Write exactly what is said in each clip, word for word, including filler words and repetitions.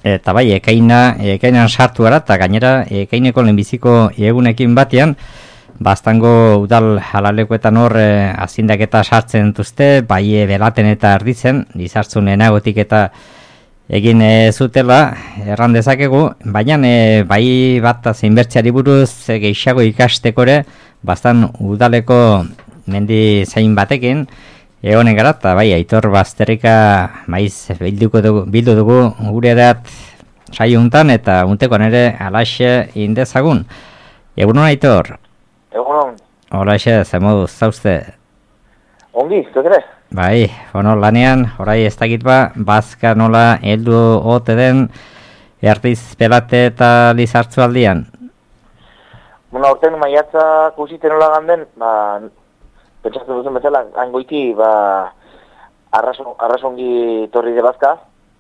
Eta bai, ekaina, ekainan sartu gara, eta gainera ekaineko lehenbiziko egunekin batean, Baztango udal halalekuetan hor eh, azindaketa sartzen duzte, bai belaten eta erditzen, lizartzun enagotik eta egin e, zutela, erran dezakegu, baina e, bai bat zeinbertziari buruz e, gehiago ikastekore, bastan udaleko mendi zain batekin, egonen gara, eta bai, Aitor Bazterrika maiz bilduko dugu, bildu dugu gure edat saio untan, eta unteko nere alaxe indezagun. Egunon, Aitor? Egunon. Hola, xe, ze moduz, zauzte? Ongi, zuk ere? Bai, bueno, lanean, orai ez dakit ba, bazka nola heldu ote den, erdiz pelate eta lizartzu aldian? Bueno, aurten maiatza kusiten nola ganden, ba, pentsatzen duzen bezala, angoiti, ba, arrason, arrasongi torri de bazka.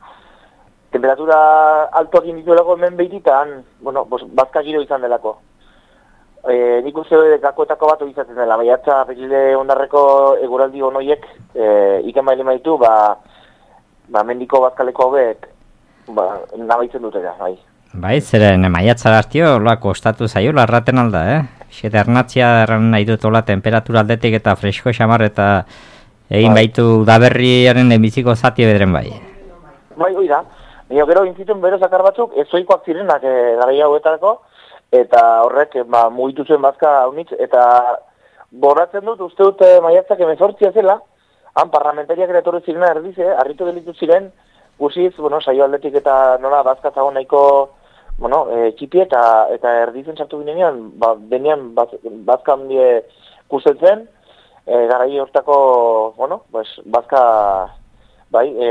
Temperatura altoak indituelako hemen behititan, bueno, bos, bazka giro izan delako. E, nik uste gakoetako bat izaten dela, maiatza pekile ondarreko eguraldi honoiek e, iken baile maitu, ba, ba mendiko bazkaleko hobek ba, nabaitzen dutela, bai. Bai, zeren maiatzara hartio, loa kostatu zaio, larraten alda, eh? Xete ernatzia erran nahi dut ola temperatura aldetik eta fresko xamar eta egin bai. Baitu udaberriaren lehenbiziko zati bedren bai. Bai, hoi da. Nio gero intzituen bero zakar batzuk, ez zoikoak zirenak e, garai hauetarako, eta horrek ba, mugitu zuen bazka haunitz, eta borratzen dut, uste dut eh, maiatzak emezortzia zela, han parlamentariak ere etorri zirena erdize, harritu delitu ziren, guziz, bueno, saio aldetik eta nola bazka zago nahiko, bueno, e, txipi eta, eta erdizen sartu ginean, ba, denean baz, bazka handie kustetzen, e, garai hortako, bueno, pues, bazka, bai, e,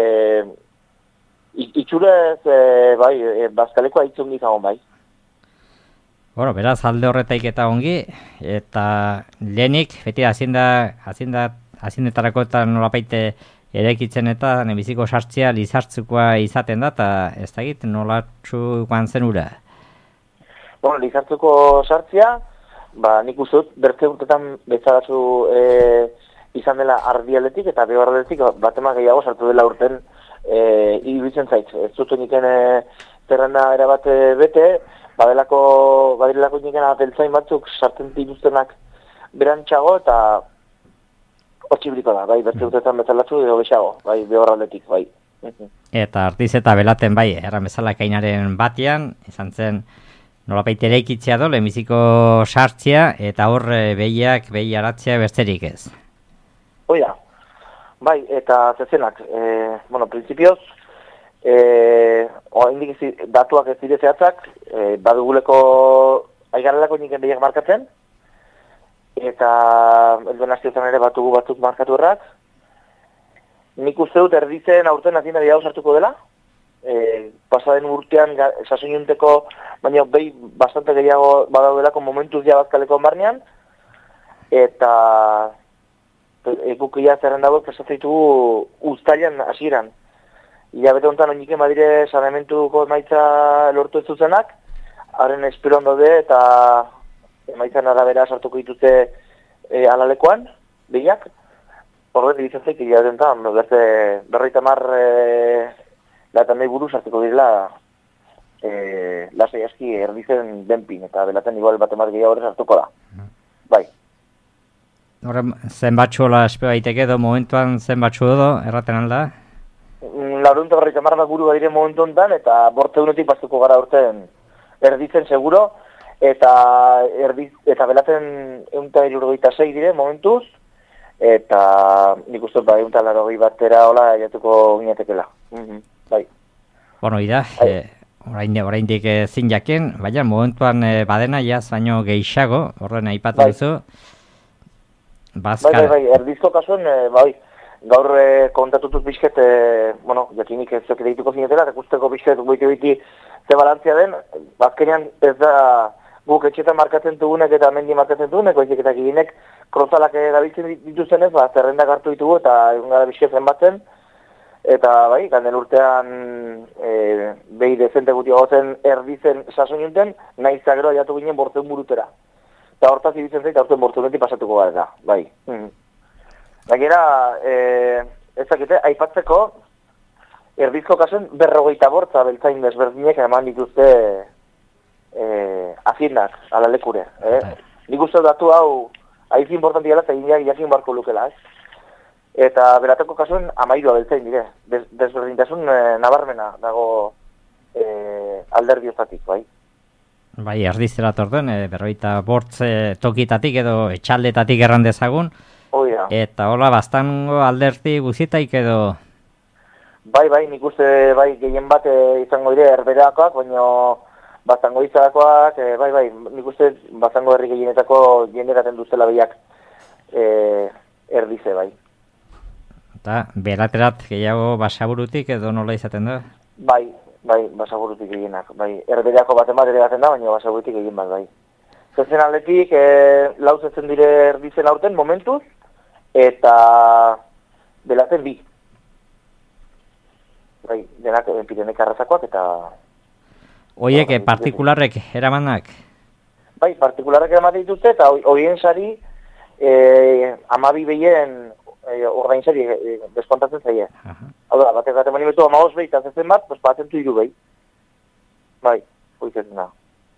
itxurez, e, bai, e, bazkaleko aitzun gizagon, bai. Bueno, beraz, alde horretaik eta ongi, eta lehenik, beti azinda, azinda, azindetarako eta nolapaite erekitzen eta nebiziko sartzea lizartzukoa izaten da, eta ez da egit, nolatxu guan zen ura? Bueno, lizartzuko sartzea, ba, nik uste dut, bertze urtetan betzadatzu e, izan dela ardialetik eta beharraletik batema gehiago sartu dela urten e, iruditzen zait. Ez zuten iken e, zerrenda erabate bete, badelako, badirelako nikena beltzain batzuk sartzen dituztenak berantxago eta otxibriko da, bai, bertze urtetan betzalatzu edo bexago, bai, behorraldetik, bai. Eta artiz eta belaten bai, erran bezala kainaren batean, izan zen nolapait eraikitzea do, lehenbiziko sartzea, eta hor behiak, behi aratzea besterik ez. Hoi da, bai, eta zezenak, e, bueno, prinsipioz, e, oindik datuak ez dire zehatzak, e, baduguleko aigarelako niken behiak markatzen, eta elduen hastiotan ere batugu batzuk markatu errak. Nik uste dut erdizen aurten azinda gehiago sartuko dela, e, pasaden urtean sasoinunteko, baina behi bastante gehiago badaudelako momentuz ja bazkaleko barnean, eta egukia zerren dago presatzitugu uztailan hasieran. Ia bete honetan oiniken badire saneamentuko emaitza lortu ez zuzenak, haren espiron daude eta emaitzan arabera sartuko dituzte e, alalekoan, behiak. Horret dibizazik, ia bete honetan, beste berreita mar e, latan nahi buruz hartuko direla e, lasai aski erdizen denpin, eta belaten igual bat emaz gehiago horrez hartuko da. Bai. Horren, zenbatxo la espeo daiteke edo momentuan zenbatxo edo, erraten alda? Laurunta berreita mar bat buru badire momentu honetan, eta bortze unetik bastuko gara urten erdizen seguro, eta erdiz, eta belaten eunta irurgoita sei dire momentuz, eta nik uste ba eunta larogei batera hola jatuko ginetekela. Mm-hmm. Bai. Bueno, ida, e, orain, orain dik zin jakin, baina momentuan e, badena jaz baino gehiago, horren aipatu bai. Duzu. Bazka... Bai, bai, bai, erdizko kasuen, e, bai, gaur e, kontatutuz bizket, e, bueno, jakinik ez zoke deituko zinetela, rekusteko bizket goite biti ze balantzia den, bazkenean ez da guk etxetan markatzen dugunek eta mendi markatzen dugunek, oizik eta gibinek krozalak erabiltzen dituztenez, ba, zerrendak hartu ditugu eta egun gara bizket zenbatzen, eta bai, ganden urtean e, behi dezente guti gozen erdizen sasoinunten, nahi zagero aiatu ginen bortzen burutera. Eta hortaz ibitzen zait, aurten bortzunetik pasatuko gara da, bai. Mm. Gainera, e, ez dakite, aipatzeko, erdizko kasuen berrogeita bortza beltzain desberdinek eman dituzte e, azindak, ala lekure. Eh? Nik uste datu hau, haiz importanti gala, eta indiak jakin barko lukela, ez? Eta belateko kasuen amairua beltzain dire. Des, desberdintasun e, nabarmena dago e, alderdi ostatik, bai. Bai, erdizera torduen, e, berroita bortze tokitatik edo etxaldetatik erran dezagun. Oh, ja. Eta hola, bastango alderdi guzitaik edo... Bai, bai, nik uste bai, gehien bat e, izango dire erberakoak, baina bastango izakoak, e, bai, bai, nik uste bastango herri gehienetako jenderaten duzela behiak e, erdize, bai. Eta beraterat gehiago basaburutik edo nola izaten da? Bai, bai, basaburutik gehienak, bai. Erberako bat ematere gaten da, baina basaburutik egin bat, bai. Zezen aldetik, e, lau zezen dire erdizen aurten momentuz, eta belaten bi. Bai, denak Pirenek arrazakoak eta... Oiek, e, partikularrek eramanak? Bai, partikularrek eramaten dituzte eta hoien sari e, amabi behien e, ordain sari e, deskontatzen zaie. Hau da, bat egaten mani betu amabos behi eta zezen bat, pues, batentu iru behi. Bai, hoizetzen da.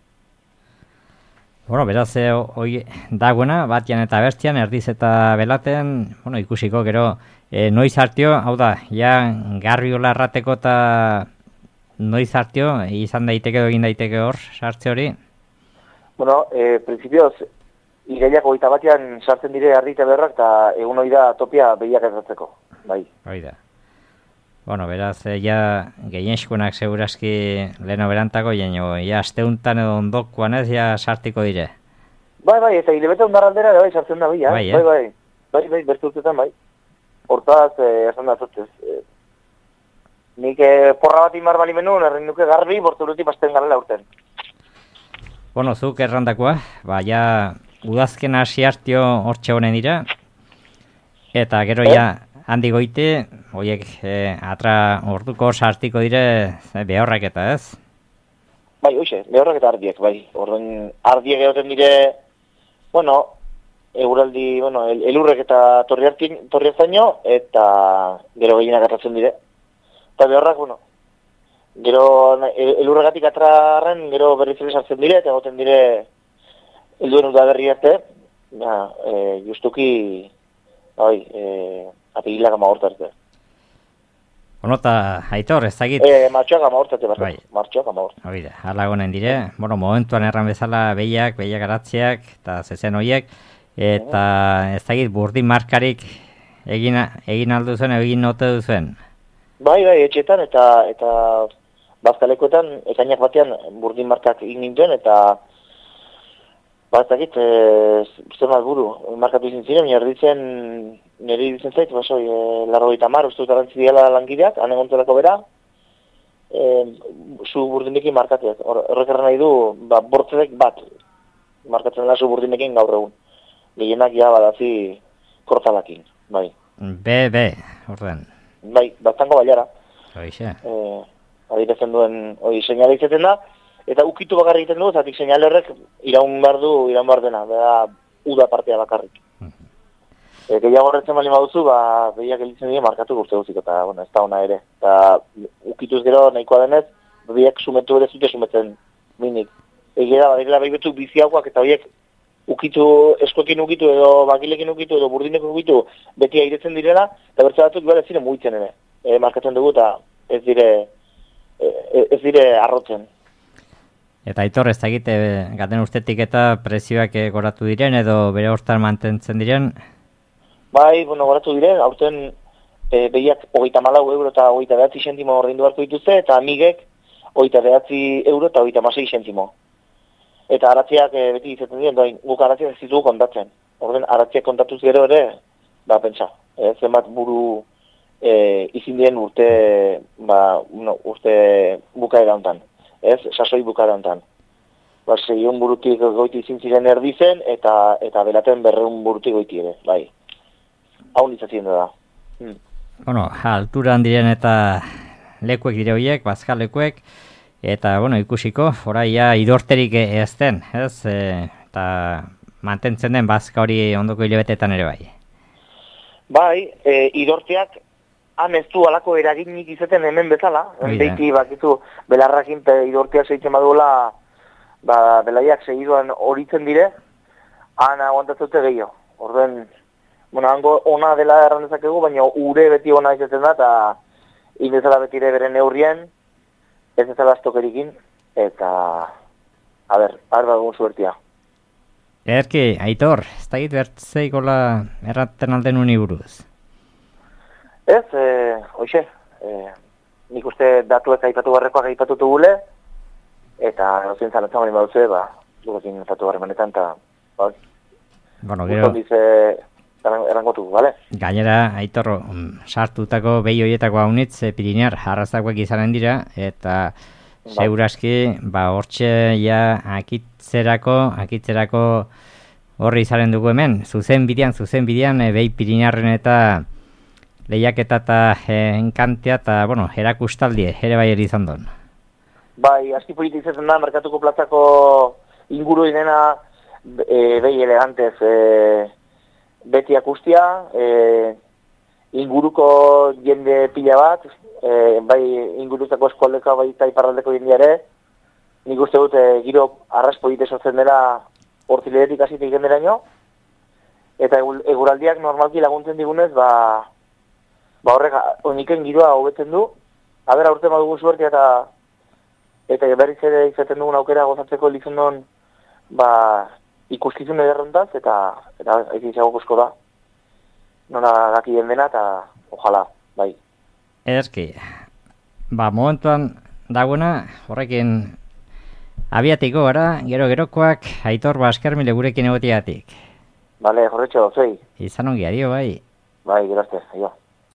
Bueno, beraz, e, oi, dagoena, batian eta bestian, erdiz eta belaten, bueno, ikusiko, gero, e, noiz hartio, hau da, ja, garriola errateko eta noiz hartio, izan daiteke egin daiteke hor, sartze hori? Bueno, e, prinsipioz, irailako goita batian sartzen dire ardite berrak, eta egun hori da topia behiak ezartzeko, bai. Hoi da. Bueno, beraz, ja, gehienskunak segurazki leheno berantako, jaino, ja, asteuntan edo ondokoan ez, ja, sartiko dire. Bai, bai, eta hilebete ondarraldera bai, sartzen da bila, bai, bai, bai, bai, bai, bertu urtetan, bai. Hortaz, eh, esan da zutez. Eh, nik eh, porra bat inbar bali menuen, erren nuke garbi, borturuti pasten garela urten. Bueno, zuk errandakoa, ba, ja, udazken hasi hartio hortxe honen dira, eta gero, eh? ja, handi goite, horiek e, atra orduko sartiko dire e, behorrak eta ez? Bai, hoxe, behorrak eta ardiek, bai. Orden ardiek egoten dire, bueno, eguraldi, bueno, el, elurrek eta torri hartzaino, eta gero gehienak atratzen dire. Eta behorrak, bueno, gero elurregatik atrarren, gero berriz ere sartzen dire, eta egoten dire, helduen udaberri arte, ja, e, justuki, bai, e, ategilak ama hortarte. Bueno, eta Aitor, ez dakit... E, martxoak ama hortate, bai. Martxoak ama hortate. Oida, hala gonen dire, bueno, momentuan erran bezala behiak, behiak aratziak, eta zezen horiek, eta ez dakit burdin markarik egin, egin aldu zuen, egin note duzuen? Bai, bai, etxetan, eta eta bazkalekoetan, ekainak batean burdin markak egin nintuen, eta ba, ez dakit, e, zer bat buru, markatu izin ziren, erditzen, nire ditzen zait, basoi, e, larro eta mar, uste dut arantzi diala langideak, anegontelako bera, e, zu burdinekin markatuak. Horrek erran nahi du, ba, bortzedek bat, markatzen dela zu burdinekin gaur egun. Gehienak ja badazi kortalakin, bai. Be, be, orden. Bai, bastango baiara. Hoixe. E, adirezen duen, hori, seinale izaten da, eta ukitu bakarrik egiten du, zatik seinale horrek iraun behar du, iraun behar dena, bera uda partea bakarrik. Uh-huh. E, gehiago horretzen bali baduzu, ba, behiak elitzen dira markatu guzti guztik, eta, bueno, ez da ona ere. Eta ukituz gero nahikoa denez, behiak sumetu ere zute sumetzen minik. Ege da, badirela behi betu biziakoak, eta horiek ukitu, eskoekin ukitu, edo bakilekin ukitu, edo burdinekin ukitu, beti airetzen direla, eta bertza batzuk gara ez dire mugitzen ere. E, markatzen dugu, eta ez dire, e, ez dire arrotzen. Eta Aitor, ez dakite, gaten ustetik eta prezioak goratu diren, edo bere hortan mantentzen diren? Bai, bueno, goratu diren, aurten e, behiak hogeita malau euro eta hogeita behatzi sentimo ordaindu beharko dituzte, eta amigek hogeita behatzi euro eta hogeita masei sentimo. Eta aratziak e, beti izaten diren, doain, guk aratziak ez ditugu kontatzen. Orden, aratziak kontatuz gero ere, ba, pentsa, e, zenbat buru e, izin diren urte, ba, no, urte bukaera hontan. Ez, sasoi bukara hontan. Ba, seion burutik goiti izin ziren erdizen, eta eta belaten berreun burutik goiti ere, bai. Hau nitzatzen da. Hmm. Bueno, alturan diren eta lekuek dire horiek, bazkalekuek, eta, bueno, ikusiko, oraia idorterik ez den, ez? E, eta mantentzen den bazka hori ondoko hilabetetan ere bai. Bai, e, idorteak han ez du alako eraginik izaten hemen bezala, Oida. deiti bakizu belarrakin pe idortia segitzen baduela, ba, belaiak segiduan horitzen dire, han aguantatzute gehiago. Orduen, bueno, hango ona dela erran dezakegu, baina ure beti ona izaten da, eta indezala betire bere neurrien, ez ezala astokerikin, eta, a ber, arba dugun zuertia. Erki, Aitor, ez da git bertzeikola erraten alden uni buruz? Ez, e, hoxe, e, nik uste datuek aipatu barrekoak aipatutu gule, eta nozien zanetzen bali badutze, ba, durekin aipatu barremanetan, eta, ba, bueno, gero, dize, erangotu, bale? gainera, Aitor, mm, sartutako behi horietako haunitz, e, Pirinear jarrazakoak izanen dira, eta seguraski, ba, hortxe ja akitzerako, akitzerako horri izaren dugu hemen, zuzen bidean, zuzen bidean, e, behi Pirinearren eta lehiaketa eta e, enkantea eta, bueno, erakustaldi ere bai eri izan duen. Bai, aski politik izaten da, merkatuko platzako inguru inena e, behi elegantez e, beti akustia, e, inguruko jende pila bat, e, bai inguruzako eskualdeko bai eta iparraldeko jende ere, nik uste dut e, giro arras politik sortzen dela hortzileretik hasitik genderaino, eta eguraldiak normalki laguntzen digunez, ba, ba horrek oniken giroa hobetzen du, aber aurten badugu suertia eta eta berriz ere izaten dugun aukera gozatzeko elizundon ba, ikuskizun ederrontaz, eta eta aizizago kusko da. Nola dakien dena, eta ojala, bai. Ederki, ba, momentuan dagoena, horrekin abiatiko gara, gero-gerokoak, Aitor Baskermile gurekin egotiatik. Bale, jorretxo, zei. Izan ongi, adio, bai. Bai, gerazte, aio.